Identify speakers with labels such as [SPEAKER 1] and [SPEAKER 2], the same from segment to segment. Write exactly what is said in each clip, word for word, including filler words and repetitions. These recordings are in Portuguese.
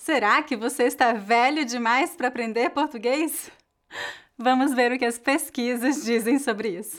[SPEAKER 1] Será que você está velho demais para aprender português? Vamos ver o que as pesquisas dizem sobre isso.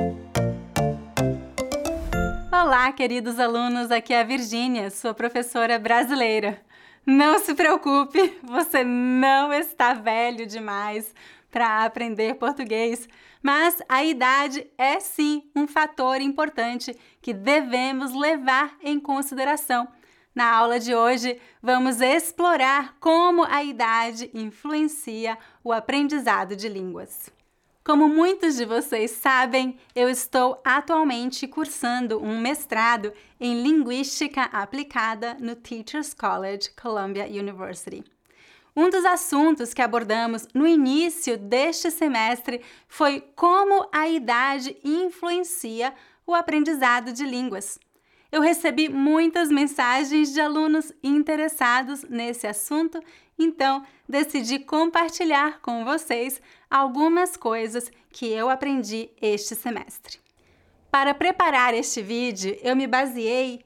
[SPEAKER 1] Olá, queridos alunos, aqui é a Virgínia, sua professora brasileira. Não se preocupe, você não está velho demais para aprender português, mas a idade é sim um fator importante que devemos levar em consideração. Na aula de hoje, vamos explorar como a idade influencia o aprendizado de línguas. Como muitos de vocês sabem, eu estou atualmente cursando um mestrado em Linguística Aplicada no Teachers College, Columbia University. Um dos assuntos que abordamos no início deste semestre foi como a idade influencia o aprendizado de línguas. Eu recebi muitas mensagens de alunos interessados nesse assunto, então decidi compartilhar com vocês algumas coisas que eu aprendi este semestre. Para preparar este vídeo, eu me baseei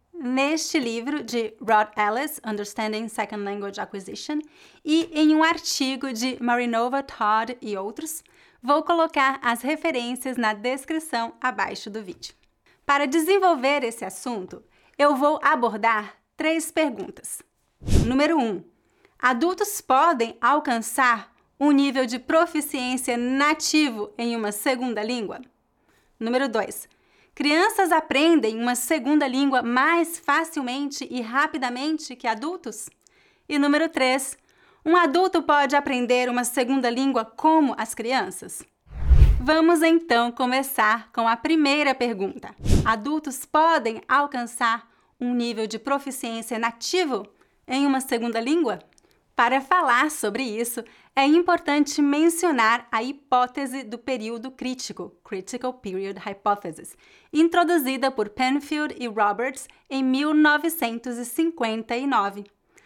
[SPEAKER 1] neste livro de Rod Ellis, Understanding Second Language Acquisition, e em um artigo de Marinova, Todd e outros. Vou colocar as referências na descrição abaixo do vídeo. Para desenvolver esse assunto, eu vou abordar três perguntas. Número um. Adultos podem alcançar um nível de proficiência nativo em uma segunda língua? Número dois. Crianças aprendem uma segunda língua mais facilmente e rapidamente que adultos? E número três. Um adulto pode aprender uma segunda língua como as crianças? Vamos então começar com a primeira pergunta. Adultos podem alcançar um nível de proficiência nativo em uma segunda língua? Para falar sobre isso, é importante mencionar a hipótese do período crítico, Critical Period Hypothesis, introduzida por Penfield e Roberts em mil novecentos e cinquenta e nove.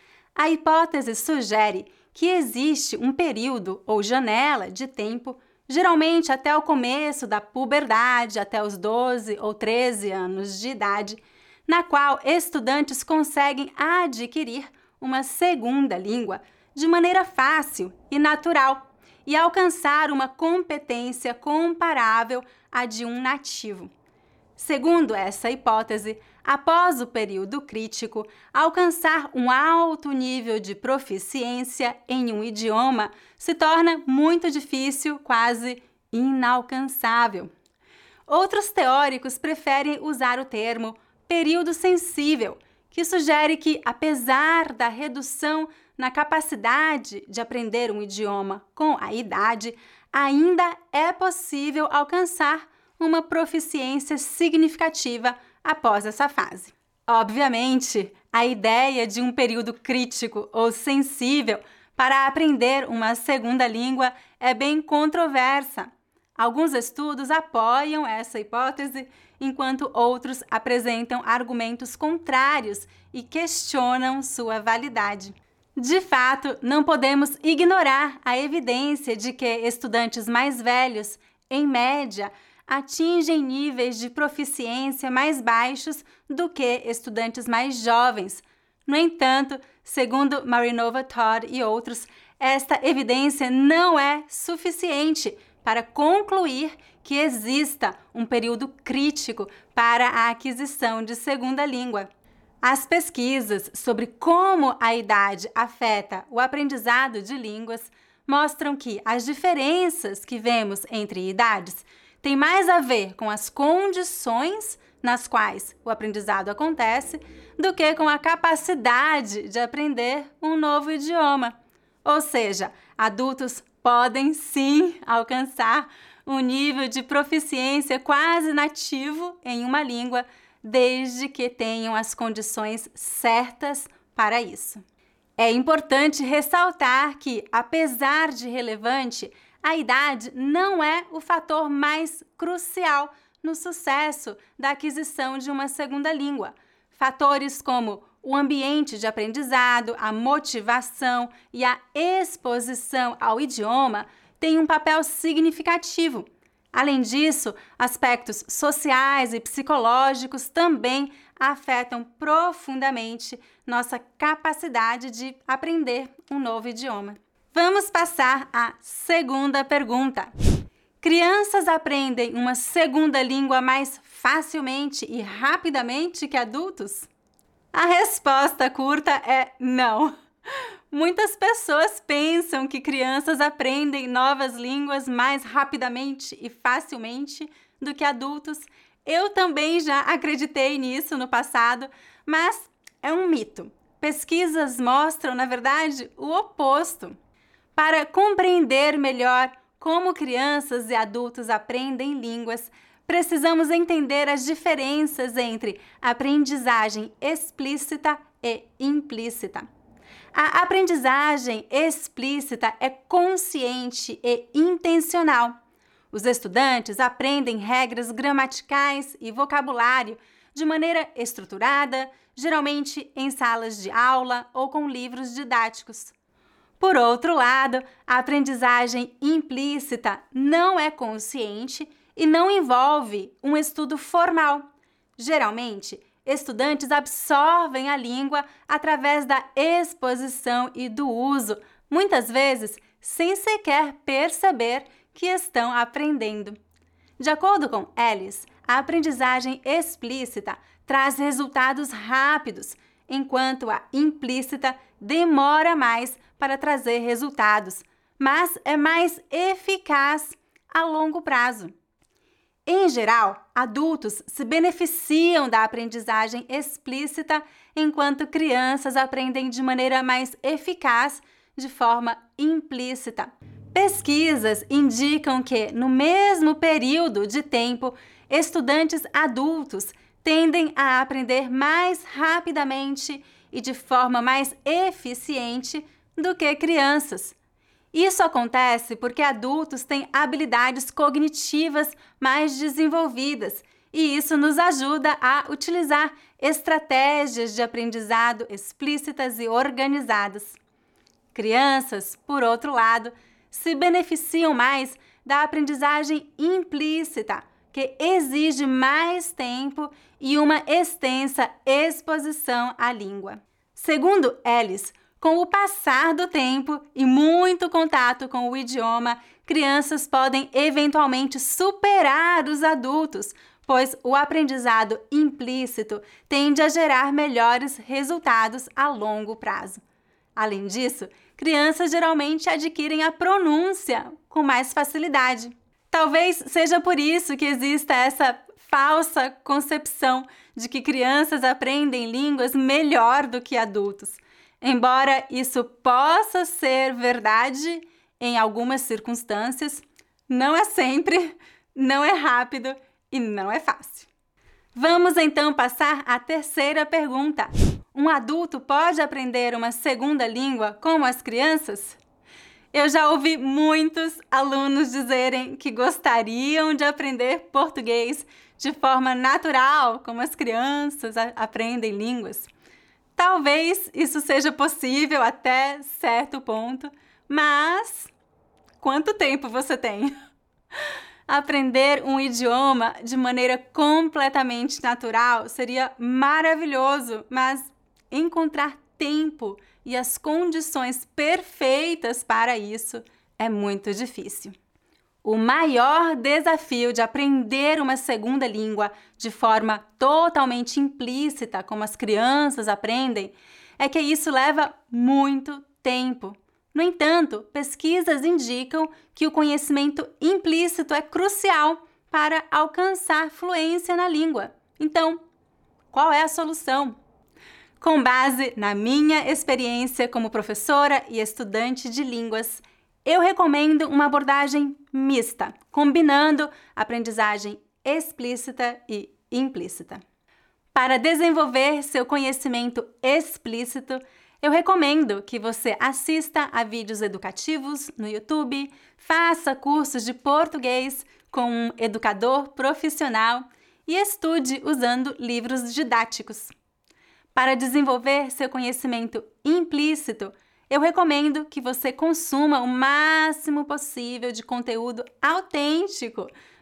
[SPEAKER 1] A hipótese sugere que existe um período ou janela de tempo, geralmente até o começo da puberdade, até os doze ou treze anos de idade, na qual estudantes conseguem adquirir uma segunda língua de maneira fácil e natural e alcançar uma competência comparável à de um nativo. Segundo essa hipótese, após o período crítico, alcançar um alto nível de proficiência em um idioma se torna muito difícil, quase inalcançável. Outros teóricos preferem usar o termo período sensível, que sugere que, apesar da redução na capacidade de aprender um idioma com a idade, ainda é possível alcançar uma proficiência significativa após essa fase. Obviamente, a ideia de um período crítico ou sensível para aprender uma segunda língua é bem controversa. Alguns estudos apoiam essa hipótese, enquanto outros apresentam argumentos contrários e questionam sua validade. De fato, não podemos ignorar a evidência de que estudantes mais velhos, em média, atingem níveis de proficiência mais baixos do que estudantes mais jovens. No entanto, segundo Marinova, Todd e outros, esta evidência não é suficiente para concluir que exista um período crítico para a aquisição de segunda língua. As pesquisas sobre como a idade afeta o aprendizado de línguas mostram que as diferenças que vemos entre idades têm mais a ver com as condições nas quais o aprendizado acontece do que com a capacidade de aprender um novo idioma. Ou seja, adultos podem sim alcançar um nível de proficiência quase nativo em uma língua, desde que tenham as condições certas para isso. É importante ressaltar que, apesar de relevante, a idade não é o fator mais crucial no sucesso da aquisição de uma segunda língua. Fatores como o ambiente de aprendizado, a motivação e a exposição ao idioma têm um papel significativo. Além disso, aspectos sociais e psicológicos também afetam profundamente nossa capacidade de aprender um novo idioma. Vamos passar à segunda pergunta. Crianças aprendem uma segunda língua mais facilmente e rapidamente que adultos? A resposta curta é não. Muitas pessoas pensam que crianças aprendem novas línguas mais rapidamente e facilmente do que adultos. Eu também já acreditei nisso no passado, mas é um mito. Pesquisas mostram, na verdade, o oposto. Para compreender melhor como crianças e adultos aprendem línguas, precisamos entender as diferenças entre aprendizagem explícita e implícita. A aprendizagem explícita é consciente e intencional. Os estudantes aprendem regras gramaticais e vocabulário de maneira estruturada, geralmente em salas de aula ou com livros didáticos. Por outro lado, a aprendizagem implícita não é consciente e não envolve um estudo formal. Geralmente, estudantes absorvem a língua através da exposição e do uso, muitas vezes sem sequer perceber que estão aprendendo. De acordo com Ellis, a aprendizagem explícita traz resultados rápidos, enquanto a implícita demora mais para trazer resultados, mas é mais eficaz a longo prazo. Em geral, adultos se beneficiam da aprendizagem explícita, enquanto crianças aprendem de maneira mais eficaz de forma implícita. Pesquisas indicam que, no mesmo período de tempo, estudantes adultos tendem a aprender mais rapidamente e de forma mais eficiente do que crianças. Isso acontece porque adultos têm habilidades cognitivas mais desenvolvidas e isso nos ajuda a utilizar estratégias de aprendizado explícitas e organizadas. Crianças, por outro lado, se beneficiam mais da aprendizagem implícita, que exige mais tempo e uma extensa exposição à língua. Segundo Ellis, com o passar do tempo e muito contato com o idioma, crianças podem eventualmente superar os adultos, pois o aprendizado implícito tende a gerar melhores resultados a longo prazo. Além disso, crianças geralmente adquirem a pronúncia com mais facilidade. Talvez seja por isso que exista essa falsa concepção de que crianças aprendem línguas melhor do que adultos. Embora isso possa ser verdade em algumas circunstâncias, não é sempre, não é rápido e não é fácil. Vamos então passar à terceira pergunta. Um adulto pode aprender uma segunda língua como as crianças? Eu já ouvi muitos alunos dizerem que gostariam de aprender português de forma natural, como as crianças aprendem línguas. Talvez isso seja possível até certo ponto, mas quanto tempo você tem? Aprender um idioma de maneira completamente natural seria maravilhoso, mas encontrar tempo e as condições perfeitas para isso é muito difícil. O maior desafio de aprender uma segunda língua de forma totalmente implícita, como as crianças aprendem, é que isso leva muito tempo. No entanto, pesquisas indicam que o conhecimento implícito é crucial para alcançar fluência na língua. Então, qual é a solução? Com base na minha experiência como professora e estudante de línguas, eu recomendo uma abordagem mista, combinando aprendizagem explícita e implícita. Para desenvolver seu conhecimento explícito, eu recomendo que você assista a vídeos educativos no YouTube, faça cursos de português com um educador profissional e estude usando livros didáticos. Para desenvolver seu conhecimento implícito, eu recomendo que você consuma o máximo possível de conteúdo autêntico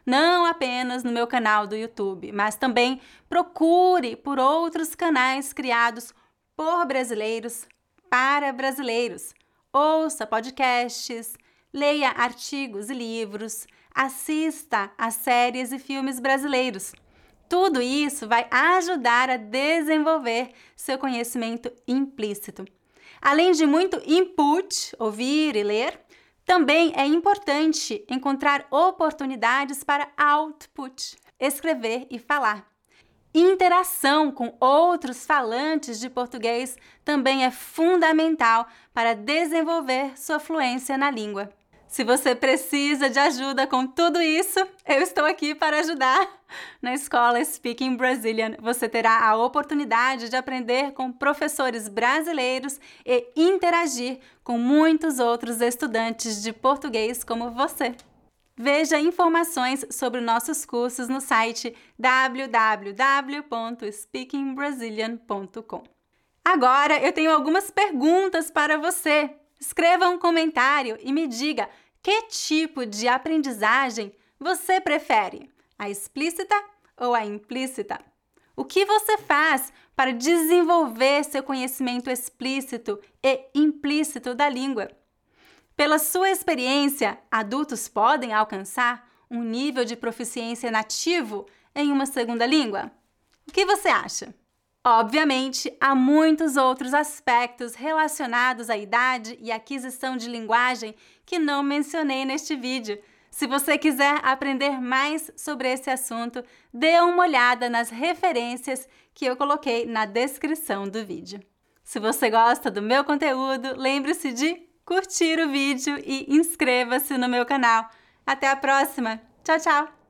[SPEAKER 1] não apenas no meu canal do YouTube, mas também procure por outros canais criados por brasileiros para brasileiros. Ouça podcasts, leia artigos e livros, assista a séries e filmes brasileiros. Tudo isso vai ajudar a desenvolver seu conhecimento implícito. Além de muito input, ouvir e ler, também é importante encontrar oportunidades para output, escrever e falar. Interação com outros falantes de português também é fundamental para desenvolver sua fluência na língua. Se você precisa de ajuda com tudo isso, eu estou aqui para ajudar. Na escola Speaking Brazilian, você terá a oportunidade de aprender com professores brasileiros e interagir com muitos outros estudantes de português como você. Veja informações sobre nossos cursos no site w w w ponto speaking brazilian ponto com. Agora eu tenho algumas perguntas para você. Escreva um comentário e me diga que tipo de aprendizagem você prefere, a explícita ou a implícita? O que você faz para desenvolver seu conhecimento explícito e implícito da língua? Pela sua experiência, adultos podem alcançar um nível de proficiência nativo em uma segunda língua? O que você acha? Obviamente, há muitos outros aspectos relacionados à idade e aquisição de linguagem que não mencionei neste vídeo. Se você quiser aprender mais sobre esse assunto, dê uma olhada nas referências que eu coloquei na descrição do vídeo. Se você gosta do meu conteúdo, lembre-se de curtir o vídeo e inscreva-se no meu canal. Até a próxima! Tchau, tchau!